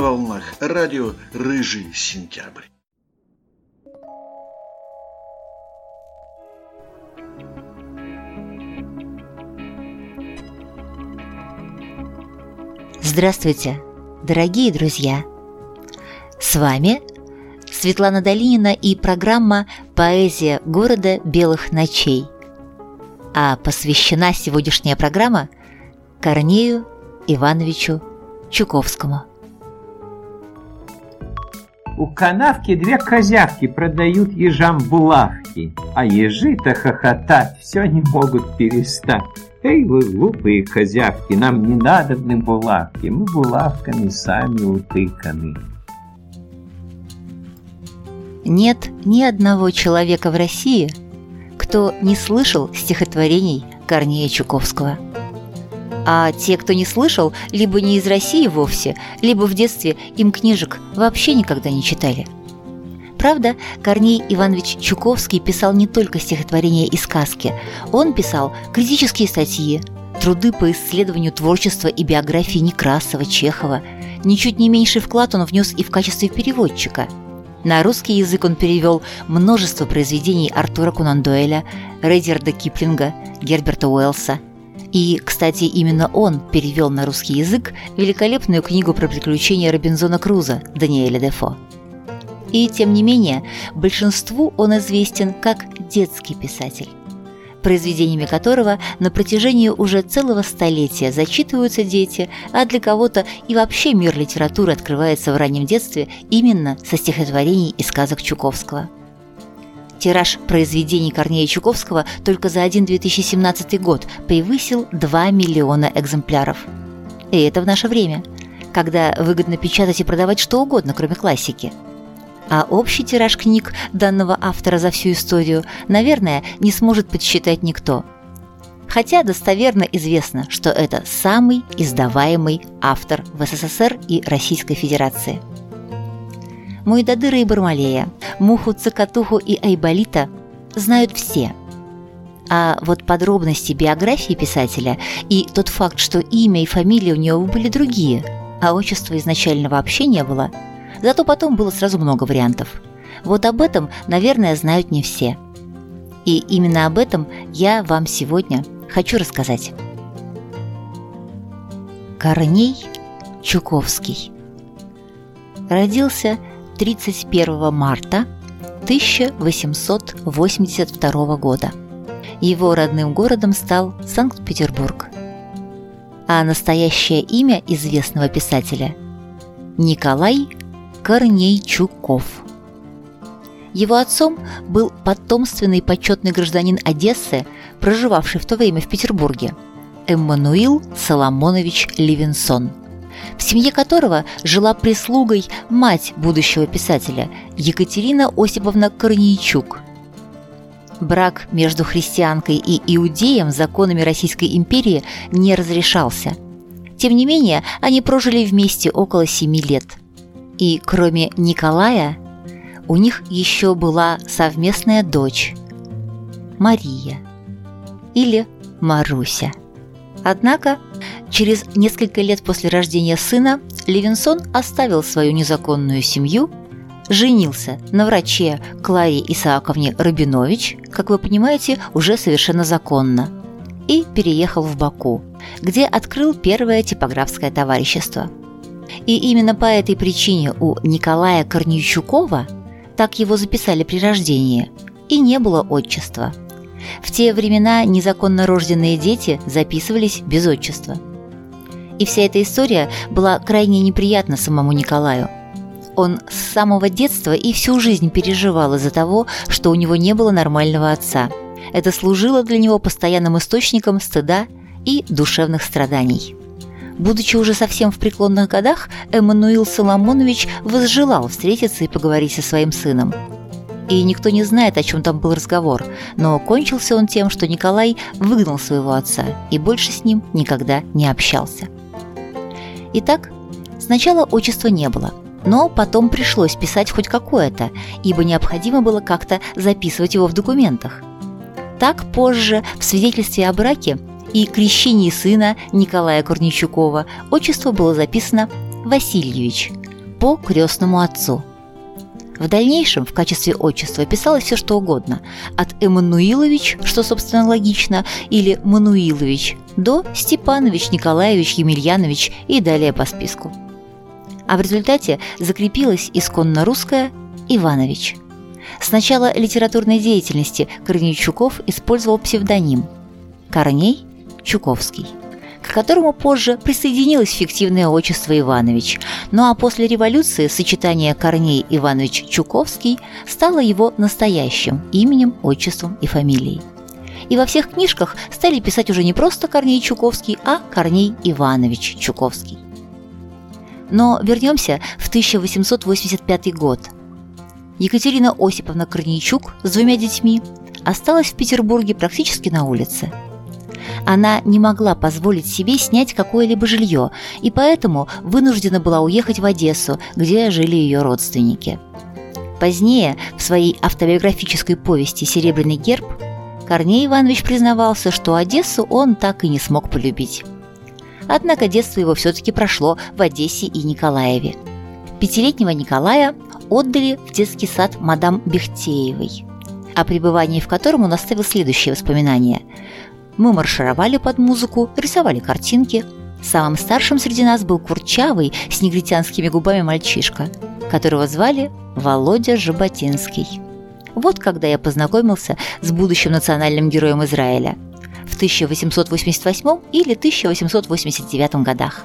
волнах радио «Рыжий сентябрь». Здравствуйте, дорогие друзья! С вами Светлана Долинина и программа «Поэзия города белых ночей». А посвящена сегодняшняя программа Корнею Ивановичу Чуковскому. У канавки две козявки продают ежам булавки, а ежи-то хохотать все не могут перестать. Эй, вы глупые козявки, нам не надобны булавки, мы булавками сами утыканы. Нет ни одного человека в России, кто не слышал стихотворений Корнея Чуковского. А те, кто не слышал, либо не из России вовсе, либо в детстве им книжек вообще никогда не читали. Правда, Корней Иванович Чуковский писал не только стихотворения и сказки. Он писал критические статьи, труды по исследованию творчества и биографии Некрасова, Чехова. Ничуть не меньший вклад он внес и в качестве переводчика. На русский язык он перевел множество произведений Артура Конан Дойля, Редьярда Киплинга, Герберта Уэллса. И, кстати, именно он перевел на русский язык великолепную книгу про приключения Робинзона Круза Даниэля Дефо. И, тем не менее, большинству он известен как детский писатель, произведениями которого на протяжении уже целого столетия зачитываются дети, а для кого-то и вообще мир литературы открывается в раннем детстве именно со стихотворений и сказок Чуковского. Тираж произведений Корнея Чуковского только за один 2017 год превысил 2 миллиона экземпляров. И это в наше время, когда выгодно печатать и продавать что угодно, кроме классики. А общий тираж книг данного автора за всю историю, наверное, не сможет подсчитать никто. Хотя достоверно известно, что это самый издаваемый автор в СССР и Российской Федерации. Муйдадыра и Бармалея, Муху, Цокотуху и Айболита знают все. А вот подробности биографии писателя и тот факт, что имя и фамилия у него были другие, а отчества изначально вообще не было, зато потом было сразу много вариантов. Вот об этом, наверное, знают не все. И именно об этом я вам сегодня хочу рассказать. Корней Чуковский родился 31 марта 1882 года. Его родным городом стал Санкт-Петербург. А настоящее имя известного писателя – Николай Корнейчуков. Его отцом был потомственный почетный гражданин Одессы, проживавший в то время в Петербурге, Эммануил Соломонович Левинсон, в семье которого жила прислугой мать будущего писателя Екатерина Осиповна Корнейчук. Брак между христианкой и иудеем законами Российской империи не разрешался. Тем не менее, они прожили вместе около 7 лет. И кроме Николая, у них еще была совместная дочь Мария или Маруся. Однако, через несколько лет после рождения сына Левинсон оставил свою незаконную семью, женился на враче Кларе Исааковне Рабинович, как вы понимаете, уже совершенно законно, и переехал в Баку, где открыл первое типографское товарищество. И именно по этой причине у Николая Корнейчукова, так его записали при рождении, и не было отчества. В те времена незаконно рожденные дети записывались без отчества. И вся эта история была крайне неприятна самому Николаю. Он с самого детства и всю жизнь переживал из-за того, что у него не было нормального отца. Это служило для него постоянным источником стыда и душевных страданий. Будучи уже совсем в преклонных годах, Эммануил Соломонович возжелал встретиться и поговорить со своим сыном. И никто не знает, о чем там был разговор, но кончился он тем, что Николай выгнал своего отца и больше с ним никогда не общался. Итак, сначала отчества не было, но потом пришлось писать хоть какое-то, ибо необходимо было как-то записывать его в документах. Так позже в свидетельстве о браке и крещении сына Николая Корнейчукова отчество было записано Васильевич, по крестному отцу. В дальнейшем в качестве отчества писалось все что угодно, от Эммануилович, что, собственно, логично, или Мануилович, до Степанович, Николаевич, Емельянович и далее по списку. А в результате закрепилось исконно русское Иванович. С начала литературной деятельности Корнейчуков использовал псевдоним Корней Чуковский, к которому позже присоединилось фиктивное отчество Иванович. Ну а после революции сочетание Корней Иванович Чуковский стало его настоящим именем, отчеством и фамилией. И во всех книжках стали писать уже не просто Корней Чуковский, а Корней Иванович Чуковский. Но вернемся в 1885 год. Екатерина Осиповна Корнейчук с 2 детьми осталась в Петербурге практически на улице. Она не могла позволить себе снять какое-либо жилье, и поэтому вынуждена была уехать в Одессу, где жили ее родственники. Позднее, в своей автобиографической повести «Серебряный герб», Корней Иванович признавался, что Одессу он так и не смог полюбить. Однако детство его все-таки прошло в Одессе и Николаеве. 5-летнего Николая отдали в детский сад мадам Бехтеевой, о пребывании в котором он оставил следующие воспоминания. «Мы маршировали под музыку, рисовали картинки. Самым старшим среди нас был курчавый, с негритянскими губами мальчишка, которого звали Володя Жаботинский. Вот когда я познакомился с будущим национальным героем Израиля в 1888 или 1889 годах».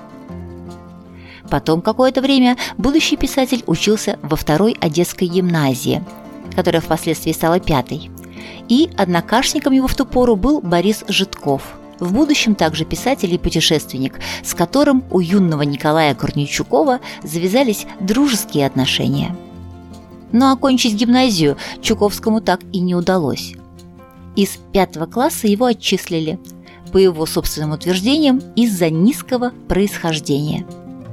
Потом какое-то время будущий писатель учился во 2-й Одесской гимназии, которая впоследствии стала 5-й. И однокашником его в ту пору был Борис Житков, в будущем также писатель и путешественник, с которым у юного Николая Корнейчукова завязались дружеские отношения. Но окончить гимназию Чуковскому так и не удалось. Из 5 класса его отчислили, по его собственным утверждениям, из-за низкого происхождения.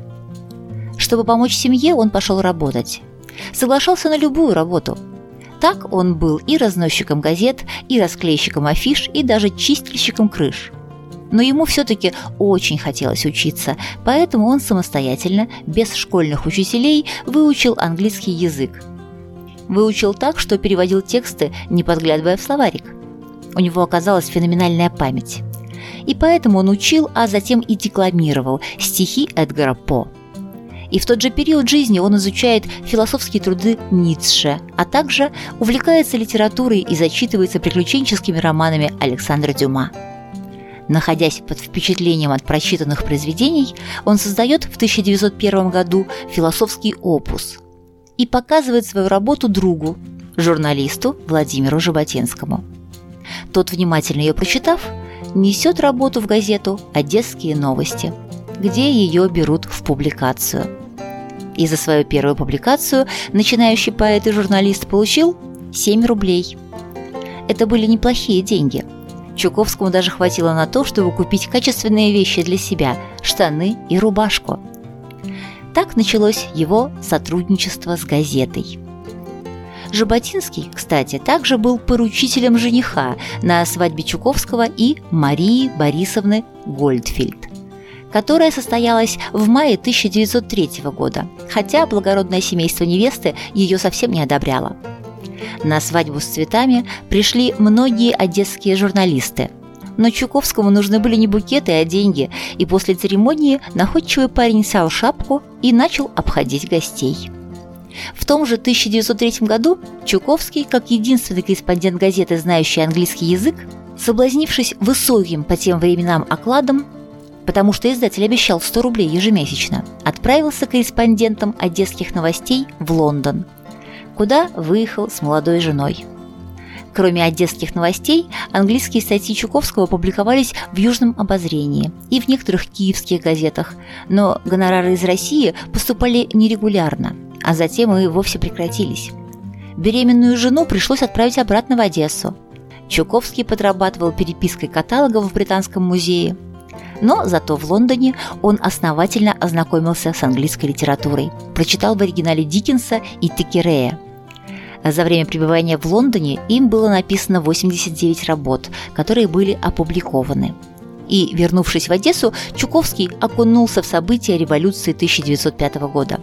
Чтобы помочь семье, он пошел работать. Соглашался на любую работу. Так он был и разносчиком газет, и расклейщиком афиш, и даже чистильщиком крыш. Но ему все-таки очень хотелось учиться, поэтому он самостоятельно, без школьных учителей, выучил английский язык. Выучил так, что переводил тексты, не подглядывая в словарик. У него оказалась феноменальная память. И поэтому он учил, а затем и декламировал стихи Эдгара По. И в тот же период жизни он изучает философские труды Ницше, а также увлекается литературой и зачитывается приключенческими романами Александра Дюма. Находясь под впечатлением от прочитанных произведений, он создает в 1901 году философский опус и показывает свою работу другу, журналисту Владимиру Жаботинскому. Тот, внимательно ее прочитав, несет работу в газету «Одесские новости», где ее берут в публикацию. И за свою первую публикацию начинающий поэт и журналист получил 7 рублей. Это были неплохие деньги. Чуковскому даже хватило на то, чтобы купить качественные вещи для себя – штаны и рубашку. Так началось его сотрудничество с газетой. Жаботинский, кстати, также был поручителем жениха на свадьбе Чуковского и Марии Борисовны Гольдфельд, которая состоялась в мае 1903 года, хотя благородное семейство невесты ее совсем не одобряло. На свадьбу с цветами пришли многие одесские журналисты, но Чуковскому нужны были не букеты, а деньги, и после церемонии находчивый парень снял шапку и начал обходить гостей. В том же 1903 году Чуковский, как единственный корреспондент газеты, знающий английский язык, соблазнившись высоким по тем временам окладом, потому что издатель обещал 100 рублей ежемесячно, отправился корреспондентом одесских новостей в Лондон, куда выехал с молодой женой. Кроме одесских новостей, английские статьи Чуковского публиковались в «Южном обозрении» и в некоторых киевских газетах, но гонорары из России поступали нерегулярно, а затем и вовсе прекратились. Беременную жену пришлось отправить обратно в Одессу. Чуковский подрабатывал перепиской каталогов в Британском музее. Но зато в Лондоне он основательно ознакомился с английской литературой, прочитал в оригинале Диккенса и Теккерея. За время пребывания в Лондоне им было написано 89 работ, которые были опубликованы. И, вернувшись в Одессу, Чуковский окунулся в события революции 1905 года.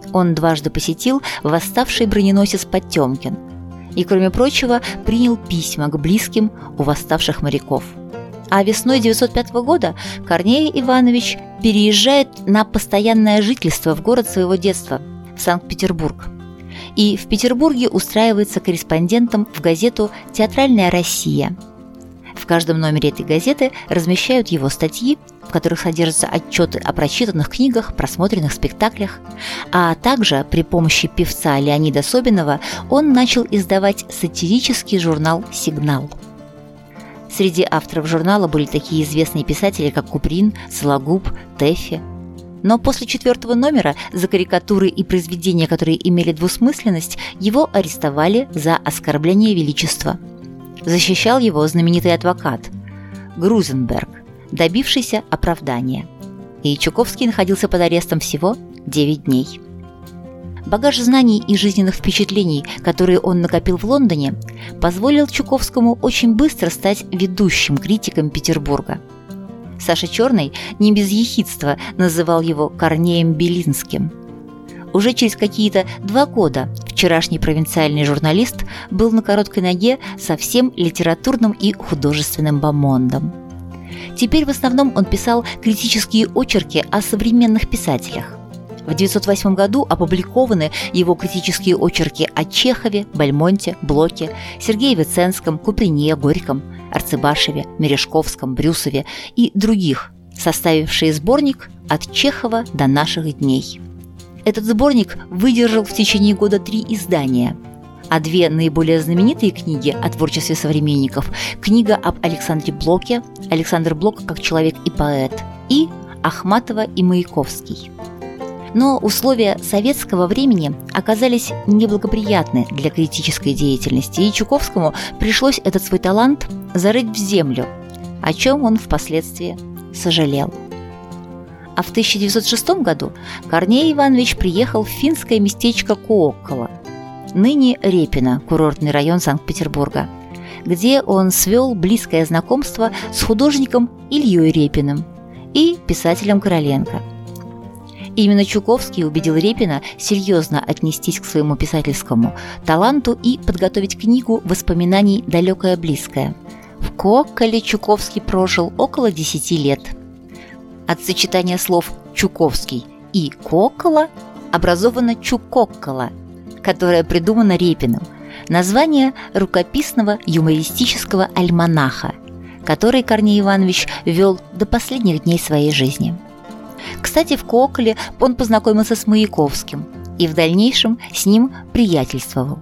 Он дважды посетил восставший броненосец Потемкин и, кроме прочего, принял письма к близким у восставших моряков. А весной 1905 года Корней Иванович переезжает на постоянное жительство в город своего детства, в Санкт-Петербург. И в Петербурге устраивается корреспондентом в газету «Театральная Россия». В каждом номере этой газеты размещают его статьи, в которых содержатся отчеты о прочитанных книгах, просмотренных спектаклях, а также при помощи певца Леонида Собинова он начал издавать сатирический журнал «Сигнал». Среди авторов журнала были такие известные писатели, как Куприн, Сологуб, Тэффи. Но после 4-го номера за карикатуры и произведения, которые имели двусмысленность, его арестовали за оскорбление величества. Защищал его знаменитый адвокат Грузенберг, добившийся оправдания. И Чуковский находился под арестом всего 9 дней. Багаж знаний и жизненных впечатлений, которые он накопил в Лондоне, позволил Чуковскому очень быстро стать ведущим критиком Петербурга. Саша Черный не без ехидства называл его Корнеем Белинским. Уже через какие-то 2 года вчерашний провинциальный журналист был на короткой ноге со всем литературным и художественным бомондом. Теперь в основном он писал критические очерки о современных писателях. В 1908 году опубликованы его критические очерки о Чехове, Бальмонте, Блоке, Сергее Виценском, Куприне, Горьком, Арцебашеве, Мережковском, Брюсове и других, составившие сборник «От Чехова до наших дней». Этот сборник выдержал в течение года 3 издания, а 2 наиболее знаменитые книги о творчестве современников – книга об Александре Блоке, Александр Блок как человек и поэт, и Ахматова и Маяковский. Но условия советского времени оказались неблагоприятны для критической деятельности, и Чуковскому пришлось этот свой талант зарыть в землю, о чем он впоследствии сожалел. А в 1906 году Корней Иванович приехал в финское местечко Кооккола, ныне Репино, курортный район Санкт-Петербурга, где он свел близкое знакомство с художником Ильей Репиным и писателем Короленко. Именно Чуковский убедил Репина серьезно отнестись к своему писательскому таланту и подготовить книгу воспоминаний «Далекое-близкое». В Коокколе Чуковский прожил около 10 лет. От сочетания слов «Чуковский» и «Кооккола» образовано «Чукоккола», которое придумано Репиным, название рукописного юмористического альманаха, который Корней Иванович вел до последних дней своей жизни. Кстати, в Коокколе он познакомился с Маяковским и в дальнейшем с ним приятельствовал.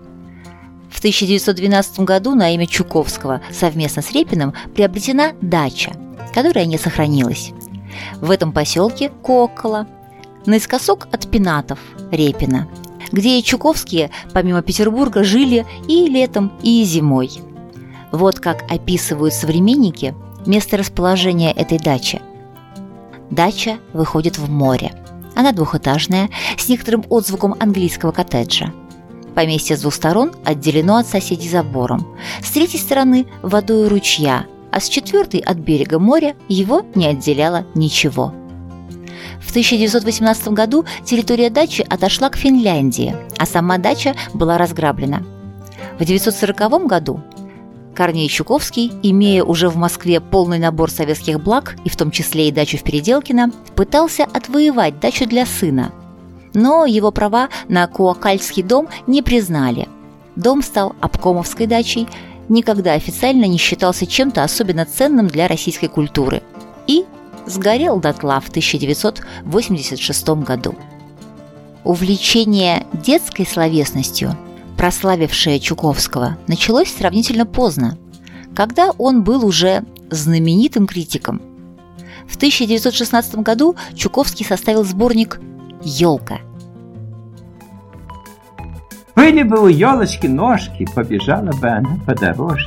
В 1912 году на имя Чуковского совместно с Репиным приобретена дача, которая не сохранилась. В этом поселке Кооккола наискосок от пенатов Репина, где Чуковские помимо Петербурга жили и летом, и зимой. Вот как описывают современники место расположения этой дачи. Дача выходит в море. Она двухэтажная, с некоторым отзвуком английского коттеджа. Поместье с 2 сторон отделено от соседей забором. С 3 стороны – водой ручья, а с 4 от берега моря его не отделяло ничего. В 1918 году территория дачи отошла к Финляндии, а сама дача была разграблена. В 1940 году Корней Чуковский, имея уже в Москве полный набор советских благ, и в том числе и дачу в Переделкино, пытался отвоевать дачу для сына. Но его права на Кооккольский дом не признали. Дом стал обкомовской дачей, никогда официально не считался чем-то особенно ценным для российской культуры и сгорел дотла в 1986 году. Увлечение детской словесностью, прославившее Чуковского, началось сравнительно поздно, когда он был уже знаменитым критиком. В 1916 году Чуковский составил сборник «Елка». Были бы у елочки ножки, побежала бы она по дорожке,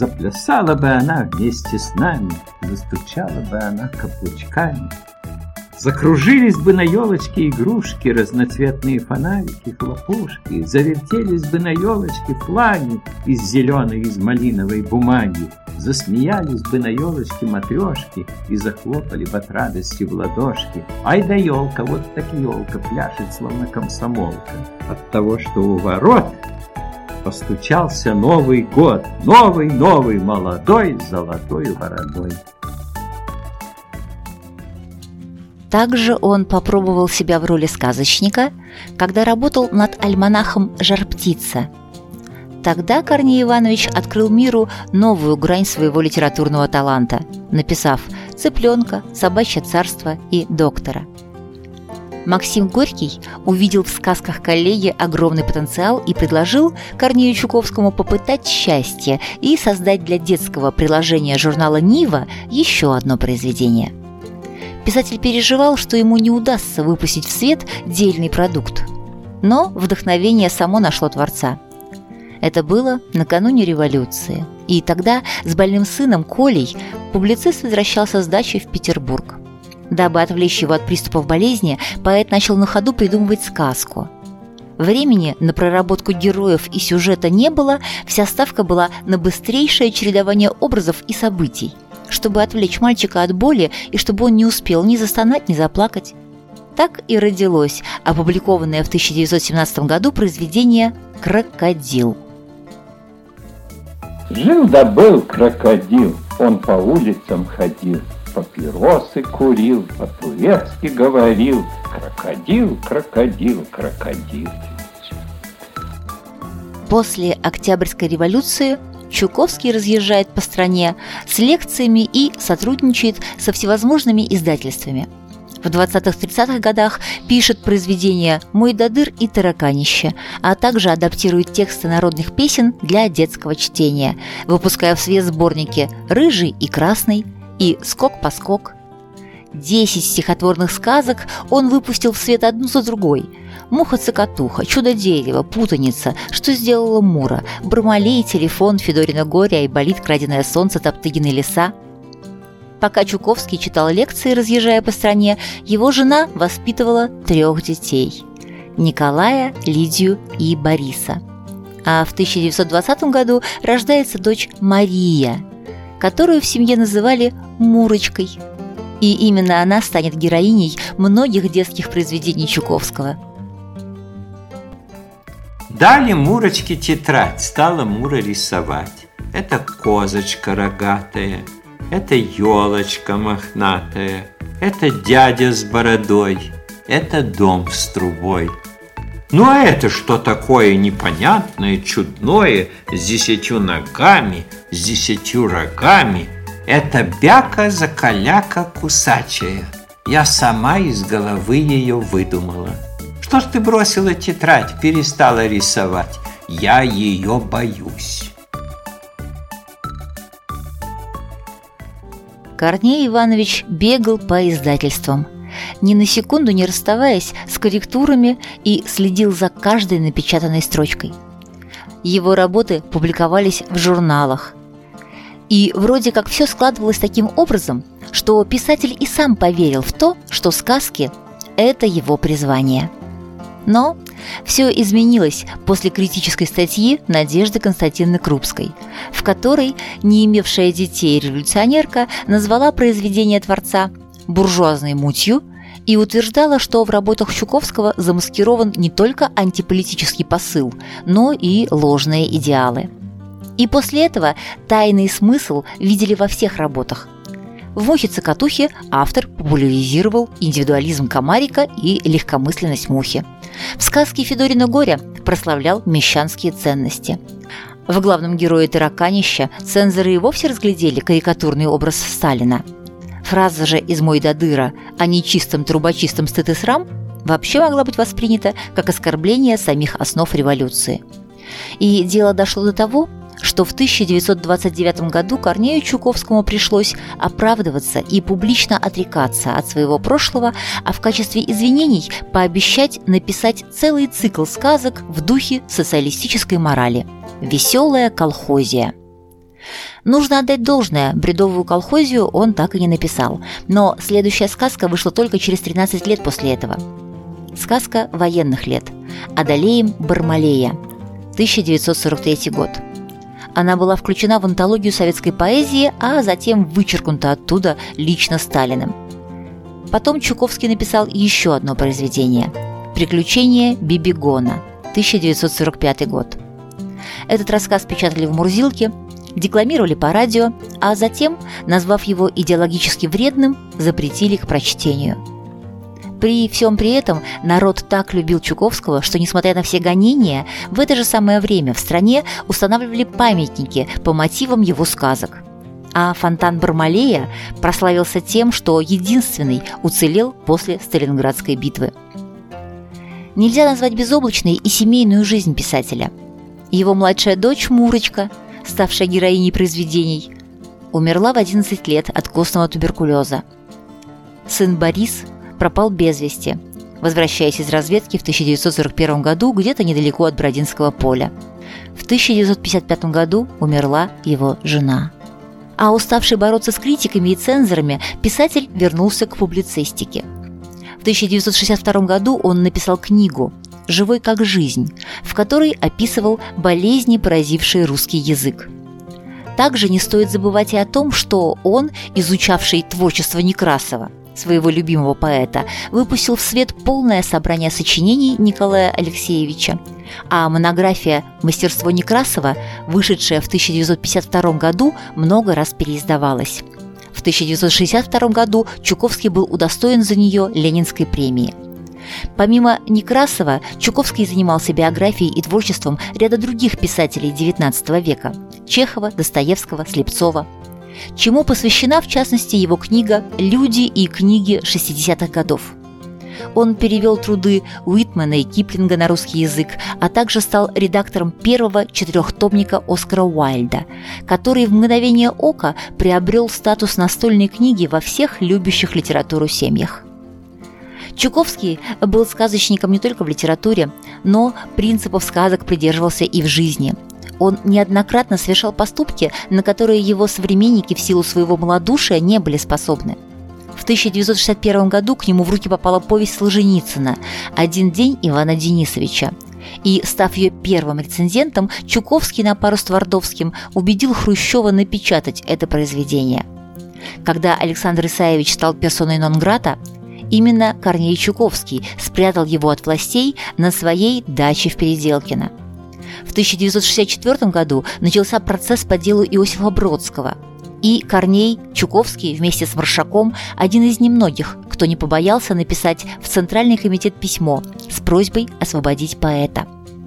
заплясала бы она вместе с нами, застучала бы она каблучками. Закружились бы на елочке игрушки, разноцветные фонарики, хлопушки, завертелись бы на елочке флаги из зеленой, из малиновой бумаги, засмеялись бы на елочке матрешки и захлопали бы от радости в ладошки. Ай да елка, вот так елка, пляшет, словно комсомолка. От того, что у ворот постучался Новый год, новый, молодой, с золотой бородой. Также он попробовал себя в роли сказочника, когда работал над альманахом «Жар-птица». Тогда Корней Иванович открыл миру новую грань своего литературного таланта, написав «Цыпленка», «Собачье царство» и «Доктора». Максим Горький увидел в сказках коллеги огромный потенциал и предложил Корнею Чуковскому попытать счастье и создать для детского приложения журнала «Нива» еще одно произведение. Писатель переживал, что ему не удастся выпустить в свет дельный продукт. Но вдохновение само нашло творца. Это было накануне революции. И тогда с больным сыном Колей публицист возвращался с дачи в Петербург. Дабы отвлечь его от приступов болезни, поэт начал на ходу придумывать сказку. Времени на проработку героев и сюжета не было, вся ставка была на быстрейшее чередование образов и событий, чтобы отвлечь мальчика от боли и чтобы он не успел ни застонать, ни заплакать. Так и родилось опубликованное в 1917 году произведение «Крокодил». Жил да был крокодил, он по улицам ходил, папиросы курил, по-турецки говорил: крокодил, крокодил, крокодил. После Октябрьской революции Чуковский разъезжает по стране с лекциями и сотрудничает со всевозможными издательствами. В 20-30-х годах пишет произведения «Мой додыр» и «Тараканище», а также адаптирует тексты народных песен для детского чтения, выпуская в свет сборники «Рыжий и красный» и «Скок-поскок». 10 стихотворных сказок он выпустил в свет одну за другой: «Муха-цокотуха», «Чудо-дерево», «Путаница», «Что сделала Мура», «Бармалей», «Телефон», «Федорина горе», «Айболит», «Краденое солнце», «Топтыгины леса». Пока Чуковский читал лекции, разъезжая по стране, его жена воспитывала 3 детей – Николая, Лидию и Бориса. А в 1920 году рождается дочь Мария, которую в семье называли Мурочкой. И именно она станет героиней многих детских произведений Чуковского. Дали Мурочке тетрадь, стала Мура рисовать. Это козочка рогатая, это елочка мохнатая, это дядя с бородой, это дом с трубой. Ну а это что такое непонятное, чудное, с 10 ногами, с 10 рогами? Это бяка-закаляка кусачая. Я сама из головы ее выдумала. Что ж ты бросила тетрадь, перестала рисовать? Я ее боюсь. Корней Иванович бегал по издательствам, ни на секунду не расставаясь с корректурами, и следил за каждой напечатанной строчкой. Его работы публиковались в журналах. И вроде как все складывалось таким образом, что писатель и сам поверил в то, что сказки – это его призвание. Но все изменилось после критической статьи Надежды Константиновны Крупской, в которой не имевшая детей революционерка назвала произведение творца буржуазной мутью и утверждала, что в работах Чуковского замаскирован не только антиполитический посыл, но и ложные идеалы. И после этого тайный смысл видели во всех работах. В «Мухе-цокотухе» автор популяризировал индивидуализм комарика и легкомысленность мухи. В сказке «Федорина горе» прославлял мещанские ценности. В главном герое «Тараканища» цензоры и вовсе разглядели карикатурный образ Сталина. Фраза же из «Мой додыра» о нечистом трубочистом стыд и срам вообще могла быть воспринята как оскорбление самих основ революции. И дело дошло до того, что в 1929 году Корнею Чуковскому пришлось оправдываться и публично отрекаться от своего прошлого, а в качестве извинений пообещать написать целый цикл сказок в духе социалистической морали «Веселая колхозия». Нужно отдать должное, бредовую колхозию он так и не написал, но следующая сказка вышла только через 13 лет после этого. Сказка военных лет «Одолеем Бармалея», 1943 год. Она была включена в антологию советской поэзии, а затем вычеркнута оттуда лично Сталиным. Потом Чуковский написал еще одно произведение «Приключения Бибигона», 1945 год. Этот рассказ печатали в Мурзилке, декламировали по радио, а затем, назвав его идеологически вредным, запретили к прочтению. При всем при этом народ так любил Чуковского, что, несмотря на все гонения, в это же самое время в стране устанавливали памятники по мотивам его сказок. А фонтан Бармалея прославился тем, что единственный уцелел после Сталинградской битвы. Нельзя назвать безоблачной и семейную жизнь писателя. Его младшая дочь Мурочка, ставшая героиней произведений, умерла в 11 лет от костного туберкулеза. Сын Борис пропал без вести, возвращаясь из разведки в 1941 году где-то недалеко от Бородинского поля. В 1955 году умерла его жена. А уставший бороться с критиками и цензорами, писатель вернулся к публицистике. В 1962 году он написал книгу «Живой как жизнь», в которой описывал болезни, поразившие русский язык. Также не стоит забывать и о том, что он, изучавший творчество Некрасова, своего любимого поэта, выпустил в свет полное собрание сочинений Николая Алексеевича, а монография «Мастерство Некрасова», вышедшая в 1952 году, много раз переиздавалась. В 1962 году Чуковский был удостоен за нее Ленинской премии. Помимо Некрасова, Чуковский занимался биографией и творчеством ряда других писателей XIX века – Чехова, Достоевского, Слепцова, чему посвящена, в частности, его книга «Люди и книги 60-х годов». Он перевел труды Уитмена и Киплинга на русский язык, а также стал редактором первого 4-томника Оскара Уайльда, который в мгновение ока приобрел статус настольной книги во всех любящих литературу семьях. Чуковский был сказочником не только в литературе, но принципов сказок придерживался и в жизни. Он неоднократно совершал поступки, на которые его современники в силу своего малодушия не были способны. В 1961 году к нему в руки попала повесть Солженицына «Один день Ивана Денисовича». И, став ее первым рецензентом, Чуковский на пару с Твардовским убедил Хрущева напечатать это произведение. Когда Александр Исаевич стал персоной нон-грата, именно Корней Чуковский спрятал его от властей на своей даче в Переделкино. В 1964 году начался процесс по делу Иосифа Бродского, и Корней Чуковский вместе с Маршаком один из немногих, кто не побоялся написать в Центральный комитет письмо с просьбой освободить поэта.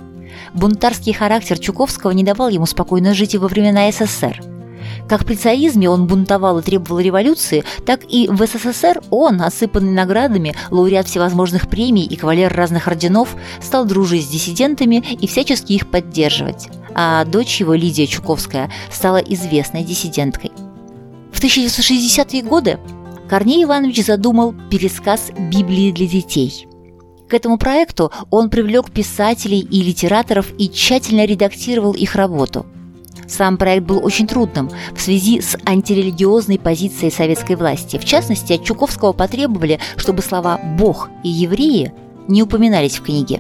Бунтарский характер Чуковского не давал ему спокойно жить и во времена СССР. Как при царизме он бунтовал и требовал революции, так и в СССР он, осыпанный наградами, лауреат всевозможных премий и кавалер разных орденов, стал дружить с диссидентами и всячески их поддерживать. А дочь его, Лидия Чуковская, стала известной диссиденткой. В 1960-е годы Корней Иванович задумал пересказ Библии для детей. К этому проекту он привлек писателей и литераторов и тщательно редактировал их работу. Сам проект был очень трудным в связи с антирелигиозной позицией советской власти. В частности, от Чуковского потребовали, чтобы слова «Бог» и «евреи» не упоминались в книге.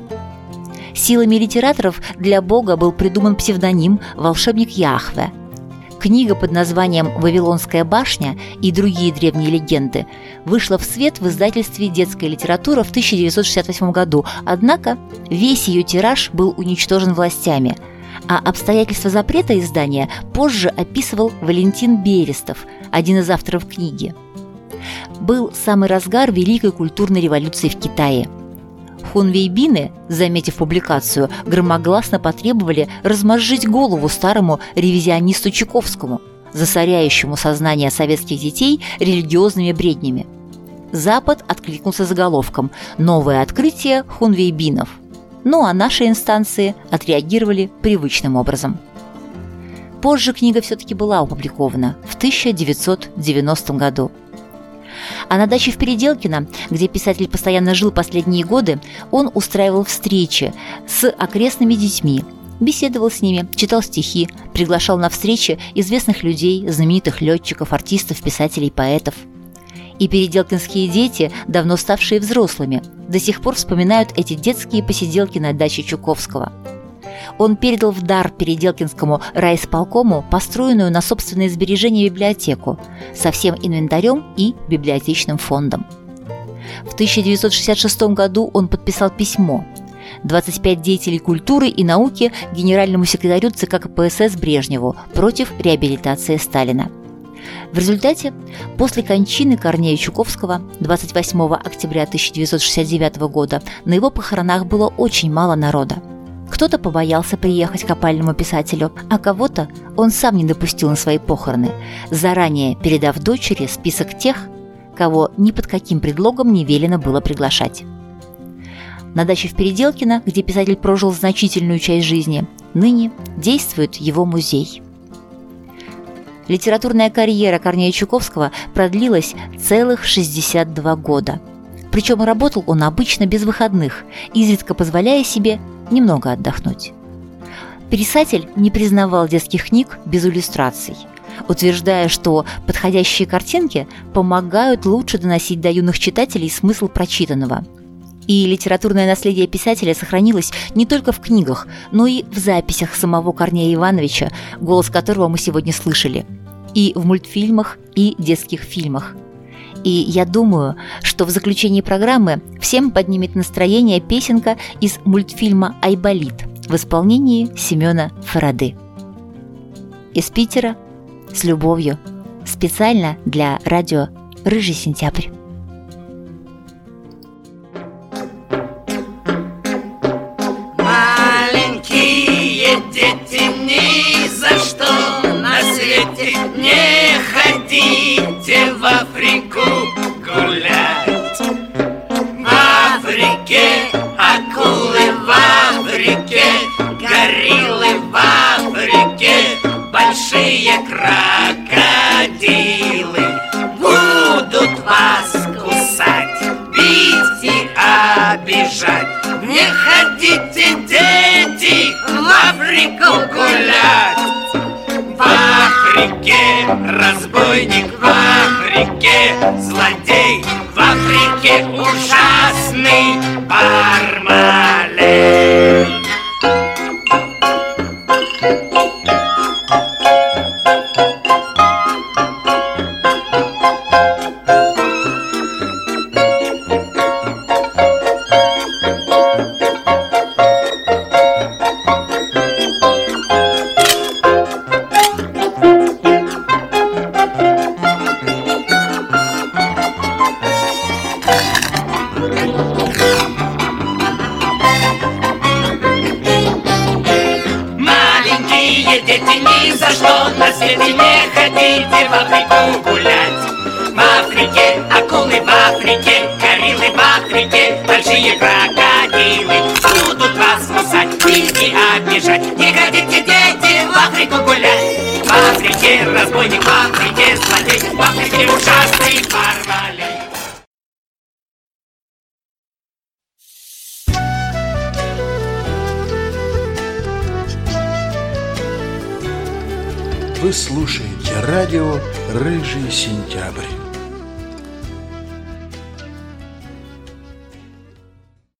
Силами литераторов для Бога был придуман псевдоним «Волшебник Яхве». Книга под названием «Вавилонская башня» и другие древние легенды вышла в свет в издательстве «Детская литература» в 1968 году, однако весь ее тираж был уничтожен властями, а обстоятельства запрета издания позже описывал Валентин Берестов, один из авторов книги. Был самый разгар Великой культурной революции в Китае. Хунвейбины, заметив публикацию, громогласно потребовали размозжить голову старому ревизионисту Чуковскому, засоряющему сознание советских детей религиозными бреднями. Запад откликнулся заголовком «Новое открытие хунвейбинов». Ну а наши инстанции отреагировали привычным образом. Позже книга все-таки была опубликована в 1990 году. А на даче в Переделкино, где писатель постоянно жил последние годы, он устраивал встречи с окрестными детьми, беседовал с ними, читал стихи, приглашал на встречи известных людей, знаменитых летчиков, артистов, писателей, поэтов. И переделкинские дети, давно ставшие взрослыми, до сих пор вспоминают эти детские посиделки на даче Чуковского. Он передал в дар Переделкинскому райисполкому построенную на собственные сбережения библиотеку со всем инвентарем и библиотечным фондом. В 1966 году он подписал письмо 25 деятелей культуры и науки генеральному секретарю ЦК КПСС Брежневу против реабилитации Сталина. В результате, после кончины Корнея Чуковского 28 октября 1969 года на его похоронах было очень мало народа. Кто-то побоялся приехать к опальному писателю, а кого-то он сам не допустил на свои похороны, заранее передав дочери список тех, кого ни под каким предлогом не велено было приглашать. На даче в Переделкино, где писатель прожил значительную часть жизни, ныне действует его музей. Литературная карьера Корнея Чуковского продлилась целых 62 года. Причем работал он обычно без выходных, изредка позволяя себе немного отдохнуть. Писатель не признавал детских книг без иллюстраций, утверждая, что подходящие картинки помогают лучше доносить до юных читателей смысл прочитанного. И литературное наследие писателя сохранилось не только в книгах, но и в записях самого Корнея Ивановича, голос которого мы сегодня слышали, и в мультфильмах, и детских фильмах. И я думаю, что в заключении программы всем поднимет настроение песенка из мультфильма «Айболит» в исполнении Семена Фарады. Из Питера с любовью, специально для радио «Рыжий сентябрь». Маленькие дети, ни за что на свете не ходите в Африку гулять. В Африке акулы, в Африке гориллы, в Африке большие крокодилы будут вас кусать, бить и обижать. Не ходите, дети, в Африку гулять. В Африке разбойник, в Африке злодей, в Африке ужасный Бармалей. Дети, ни за что на свете не ходите в Африку гулять. В Африке акулы, в Африке гориллы, в Африке большие крокодилы будут вас кусать, бить и обижать. Не ходите, дети, в Африку гулять. В Африке разбойник, в Африке злодей, в Африке ужасный Бармалей. Вы слушаете радио «Рыжий сентябрь».